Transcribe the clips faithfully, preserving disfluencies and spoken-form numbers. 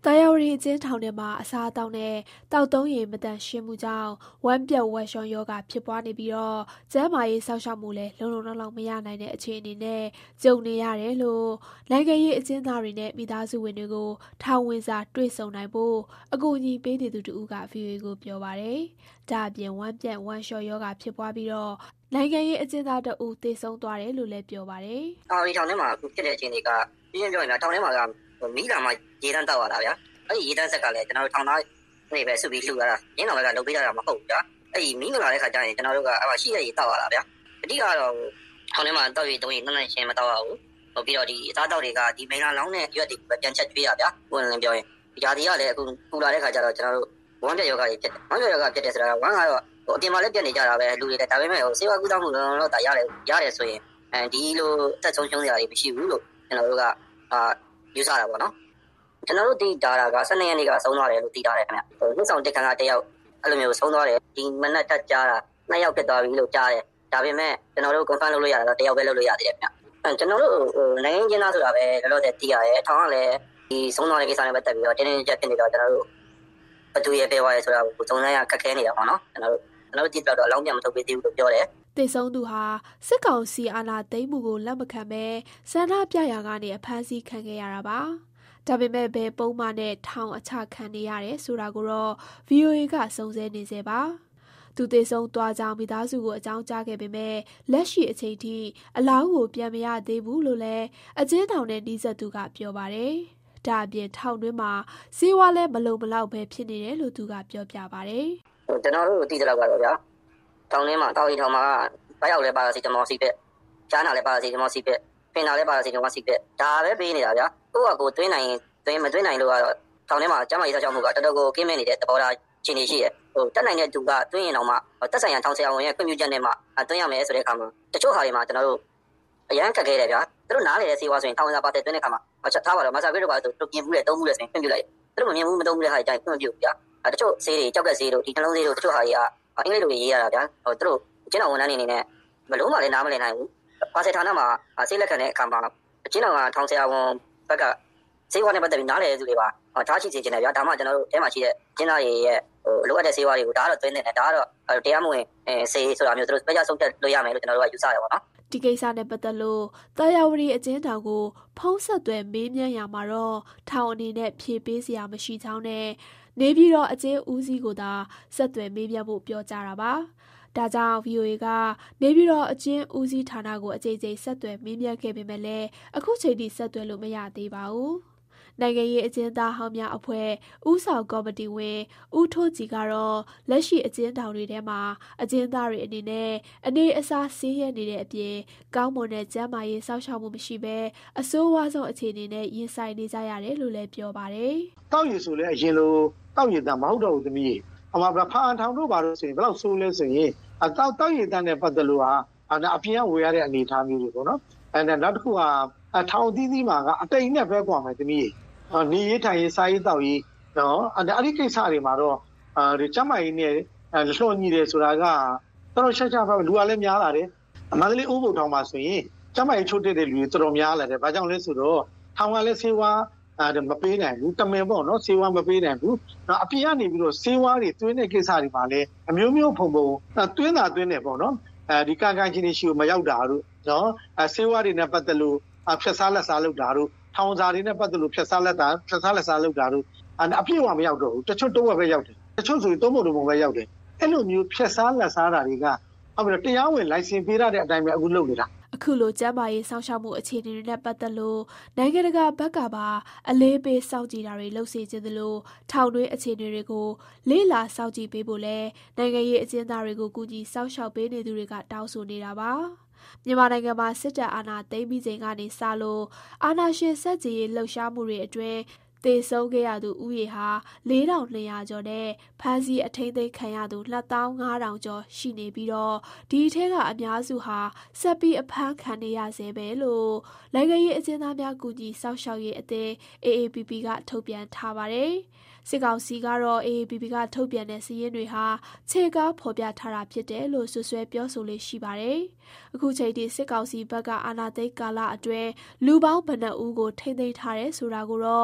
တာယာဝတီအကျဉ်းထောင်ထဲမှာအစားအသောက်နဲ့သောက်သုံးရေမသန့်ရှင်းမှုကြောင့်ဝမ်းပျက်ဝမ်းလျှောရောဂါဖြစ်ပွားနေပြီးတော့ကျန်းမာရေးစောင့်ရှောက်မှုလည်းလုံလုံလောက်လောက်မရနိုင်တဲ့အခြေအနေနဲ့ကြုံနေရတယ်လို့နိုင်ငံရေးအကျဉ်းသားတွေနဲ့မိသားစုဝင်တွေကိုထောင်ဝင်စာတွေ့ဆုံနိုင်ဖို့အကူအညီပေးနေသူတူက ဗွီအိုအေ ကိုပြောပါတယ်။ဒါအပြင်ဝမ်းပျက်ဝမ်းလျှောရောဂါဖြစ်ပွားပြီးတော့နိုင်ငံရေးအကျဉ်းသားတအူသေဆုံးသွားတယ်လို့လည်းပြောပါတယ်။အော်ဒီထောင်ထဲမှာအခုဖြစ်တဲ့အခြေအနေကပြင်းပြင်းပြောရင်ထောင်ထဲမှာကမီးလာမှရေတန်းတောက်ရတာဗျာ။အဲ့ဒီရေတန်းဆက်ကလည်းကျွန်တော်တို့ထောင်သားတွေပဲစုပြီးလှူရတာ။ရင်းတော်ဘက်ကလုပ်ပေးရတာမဟုတ်ဘူးဗျာ။အဲ့ဒီမီးမလာတဲ့ခါကျရင်ကျွန်တော်တို့ကအဲ့မှာရှိရရေတောက်ရတာဗျာ။အဓိကတော့ထောင်ထဲမှာတောက်ရတုံးရနှံ့နှံ့ရှင်းမတောက်ရဘူး။ဟုတ်ပြီးတော့ဒီအသားတောက်တွေကဒီမိန်လာလောင်းနဲ့ရွက်တွေပဲပြန်ချက်ကျွေးရဗျာ။ဝင်လင်းပြောရင်ဒီຢာဒီကလည်းအခုပူလာတဲ့ခါကျတော့ကျွန်တော်တို့ဝမ်းပြက်ယောဂတွေဖြစ်တယ်။ဝမ်းပြက်ယောဂဖြစ်တယ်ဆိုတာကဝမ်းကတော့ဟိုအပြင်မှာလည်းပြက်နေကြတာပဲလူတွေလည်းဒါပေမဲ့ဟိုစေဝါကူတောင်းမှုလုံးလုံးတော့ဒါရတယ်ရတယ်ဆိုရင်အဲဒီလိုတက်ဆုံးရှုံးစရာတွေမရှိဘူးလို့ကျွန်တော်တို့ကအာယူဆတာပေါ့နော်ကျွန်တော်တို့ဒီဒါတာက၁၂ရက်နေ့ကဆုံးသွားတယ်လို့သိထားတယ်ခင်ဗျဟိုနှစ်ဆောင်တက်ခန်းကတယောက်အဲ့လိုမျိုးဆုံးသွားတယ်ဒီမနက်တက်ကြားတာနှစ်ယောက်ဖြစ်သွားပြီလို့ကြားတယ်ဒါပေမဲ့ကျွန်တော်တို့ confirm လုပ်လို့ရတာတော့တယောက်ပဲလုပ်လို့ရသေးတယ်ခင်ဗျအဲကျွန်တော်တို့ဟိုနိုင်ငံချင်းသားဆိုတာပဲလောလောဆယ်သိရတယ်ထောင်ကလည်းဒီဆုံးသွားတဲ့ကိစ္စနဲ့ပတ်သက်ပြီးတော့တင်းတင်းကြပ်ကြပ်ဖြစ်နေတော့ကျွန်တော်တို့ဘသူရဲ့ပဲဝါရဲဆိုတာကိုစုံစမ်းရခက်ခဲနေတာပေါ့နော်ကျွန်တော်တို့ကျွန်တော်တို့ဒီတော့အလောင်းပြန်မထုတ်ပေးသေးဘူးလို့ပြောတယ်သေဆုံးသူဟာစစ်ကောင်စီအာဏာသိမ်းမှုကိုလက်မခံဘဲဆန္ဒပြရာကနေအဖမ်းဆီးခံခဲ့ရတာပါ။ဒါပေမဲ့ဘယ်ပုံမှန်နဲ့ထောင်အချခံနေရတယ်ဆိုတာကိုတော့ ဗီအိုအေ ကစုံစမ်းနေစေပါ။သူသေဆုံးသွားကြောင်းမိသားစုကိုအကြောင်းကြားခဲ့ပေမဲ့လက်ရှိအချိန်ထိအလောင်းကိုပြန်မရသေးဘူးလို့လည်းအကျဉ်းထောင်နဲ့နှီးဆက်သူကပြောပါတယ်။ဒါအပြင်ထောင်တွင်းမှာစေဝါလဲမလုံမလောက်ပဲဖြစ်နေတယ်လို့သူကပြောပြပါတယ်။ကျွန်တော်တို့သိကြတော့ကတော့ဗျာထောင်ထဲမှာတောက်ရီထောင်မှာဘရောက်လဲပါစီတမောစီပဲကြားနာလဲပါစီတမောစီပဲပင်နာလဲပါစီတမောစီပဲဒါပဲပေးနေတာဗျာကိုကကိုသွင်းနိုင်သွင်းမသွင်းနိုင်လို့ကတော့ထောင်ထဲမှာကျမကြီးဆောက်မှုကတော်တော်ကိုကင်းမဲ့နေတဲ့သဘောထားရှင်နေရှိရဟိုတက်နိုင်တဲ့သူကသွင်းရင်တော့မှတက်ဆိုင်ရထောင်ဆရာဝန်ရဲ့ခွင့်ပြုချက်နဲ့မှသွင်းရမယ်ဆိုတဲ့အခါမှာတချို့ဟာတွေမှာကျွန်တော်တို့အရန်ခက်ခဲတယ်ဗျာသူတို့နားလေတဲ့စေဝါဆိုရင်ထောင်ဝင်စာပါတဲ့သွင်းတဲ့အခါမှာချက်ထားပါတော့မဆာဂရိတ်တို့ပါဆိုသူပြင်ဘူးလေတုံးဘူးလေဆိုရင်ခွင့်ပြုလိုက်သူတို့မမြင်ဘူးမတုံးဘူးလေဟာအတိုင်းခွင့်ပြုဗျာတချို့ဆေးတွေကြောက်ကက်ဆေးတို့ဒီနှလုံးဆေးတို့တချို့ဟာတွေကအင်္ဂလိပ်လိုရေးရတာဗျာဟိုသူတို့ကျင်းတော်ဝန်ထမ်းနေနေနဲ့ဘလုံးမလည်းနားမလည်နိုင်ဘူး။ပါစေဌာနမှာဆေးလက်ခံတဲ့အခါမှာကျင်းတော်ကထောင်ဆရာဝန်ဘက်ကဆေးဝါးနဲ့ပတ်သက်ပြီးနားလည်တဲ့သူတွေပါထားရှိစေချင်တယ်ဗျာဒါမှကျွန်တော်တို့အဲမှာရှိတဲ့ကျင်းသားတွေရဲ့ဟိုလိုအပ်တဲ့ဆေးဝါးတွေကိုဒါကတော့သွင်းနေတယ်ဒါကတော့တရားမဝင်ဆေးဆိုတာမျိုးသူတို့ပြကြဆုံးဖြတ်လို့ရမယ်လို့ကျွန်တော်တို့ကယူဆရပါတော့။ဒီကိစ္စနဲ့ပတ်သက်လို့တာယာဝတီအကျဉ်းထောင်ကိုဖုံးဆက်သွဲမေးမြန်းရမှာတော့ထောင်အနေနဲ့ဖြေပေးစရာမရှိချောင်းနဲ့နေပြီးတော့အကျဉ်းဦးစီးကိုသာဆက်သွဲမေးမြန်းဖို့ပြောကြတာပါ။ဒါကြောင့် ဗီအိုအေ ကနေပြီးတော့အကျဉ်းဦးစီးဌာနကိုအကြိမ်ကြိမ်ဆက်သွယ်မေးမြန်းခဲ့ပေမဲ့လည်းအခုချိန်ထိဆက်သွယ်လို့မရသေးပါဘူး။နိုင်ငံရေးအကျဉ်းသားဟောင်းများအဖွဲ့ဦးဆောင်ကော်မတီဝင်ဦးထိုးကြည်ကတော့လက်ရှိအကျဉ်းထောင်တွေထဲမှာအကျဉ်းသားတွေအနေနဲ့အနေအစားဆင်းရဲနေတဲ့အပြင်ကောင်းမွန်တဲ့ကျန်းမာရေးစောင့်ရှောက်မှုမရှိဘဲအဆိုးဝါးဆုံးအခြေအနေနဲ့ရင်ဆိုင်နေကြရတယ်လို့လည်းပြောပါတယ်။တောက်ရည်ဆိုလည်းအရင်လိုတောက်ရည်တာမဟုတ်တော့ဘူးသမီး။အမှဖာအန်ထောင်တို့ဘာလို့ဆိုရင်ဘယ်လောက်ဆိုးလဲဆိုရင်အတောက်တောက်ရည်တန်းနဲ့ပတ်သက်လို့ဟာအပြင်ကဝေရတဲ့အနေအထားမျိုးတွေပေါ့နော်။အဲနောက်တစ်ခုကအထောင်သီးသီးမှာကအတိတ်နဲ့ပဲကွာမယ်သမီး။နေရေးထိုင်ရေးစားရေးတောက်ရေးနော်အဲ့ဒီကိစ္စတွေမှာတော့အဲဒီကျမကြီးနဲ့လှော်ညီတယ်ဆိုတာကတော်တော်ရှားရှားပဲလူကလည်းများလာတယ်။မန္တလေးအိုးဘုံထောင်မှာဆိုရင်ကျမကြီးချိုးတက်တဲ့လူတွေတော်တော်များလာတယ်။ဘာကြောင့်လဲဆိုတော့ထောင်ကလည်းဆေးဝါးအဲမပေးနိုင်ဘူးတမင်ပေါ့နော်ဆေးဝါးမပေးနိုင်ဘူးနော်အပြင်ကနေပြီးတော့ဆေးဝါးတွေသွင်းတဲ့ကိစ္စတွေမှာလည်းအမျိုးမျိုးဖုံဖုံသွင်းတာသွင်းတယ်ပေါ့နော်အဲဒီကာကန်ချင်းတွေရှိကိုမရောက်တာတို့နော်အဲဆေးဝါးတွေနဲ့ပတ်သက်လို့ဖြတ်စားလက်စားလုပ်တာတို့ထောင်စာတွေနဲ့ပတ်သက်လို့ဖြတ်စားလက်တာဖြတ်စားလက်စားလုပ်တာတို့အပြည့်အဝမရောက်တော့ဘူးတချို့တော့ပဲရောက်တယ်တချို့ဆိုရင်သုံးဖို့တော့ပဲရောက်တယ်အဲ့လိုမျိုးဖြတ်စားလက်စားတာတွေကဟုတ်ပြီတရားဝင်လိုင်စင်ပေးရတဲ့အတိုင်းပဲအခုလုပ်နေတာအခုလိုကျန်းမာရေးစောင့်ရှောက်မှုအခြေအနေတွေနဲ့ပတ်သက်လို့နိုင်ငံတကာဘက်ကပါအလေးပေးစောင့်ကြည့်တာတွေလုပ်စေချင်သလိုထောင်တွင်းအခြေအနေတွေကိုလေးလာစောင့်ကြည့်ပေးဖို့လဲနိုင်ငံရေးအကျဉ်းသားတွေကိုကူညီစောင့်ရှောက်ပေးနေသူတွေကတောင်းဆိုနေတာပါမြန်မာနိုင်ငံမှာစစ်တပ်အာဏာသိမ်းပြီးချိန်ကနေစလို့အာဏာရှင်ဆက်ကြီးရေးလှုပ်ရှားမှုတွေအတွင်းသေဆုံးခဲ့ရသူဥယေဟာလေးထောင်နှစ်ရာကျော်နဲ့ဖမ်းဆီးအထိန်းသိမ်းခံရသူနှစ်သောင်းငါးထောင်ကျော်ရှိနေပြီးတော့ဒီထဲကအများစုဟာဆက်ပြီးအဖမ်းခံနေရစေပဲလို့နိုင်ငံရေးအကျဉ်းသားများကူညီစောင့်ရှောက်ရေးအသင်း အေအေပီပီ ကထုတ်ပြန်ထားပါတယ်။စစ်ကောင်စီကတော့ အေအေပီပီ ကထုတ်ပြန်တဲ့စာရင်းတွေဟာခြေကားဖော်ပြထားတာဖြစ်တယ်လို့ဆွဆွဲပြောဆိုလေးရှိပါတယ်။အခုချိန်ထိစစ်ကောင်စီဘက်ကအာဏာသိမ်းကာလအတွင်းလူပေါင်းဘယ်နှဦးကိုထိန်းသိမ်းထားတယ်ဆိုတာကိုတော့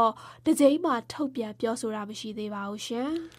တစ်ကြိမ်မှထုတ်ပြန်ပြောဆိုတာမရှိသေးပါဘူးရှင်။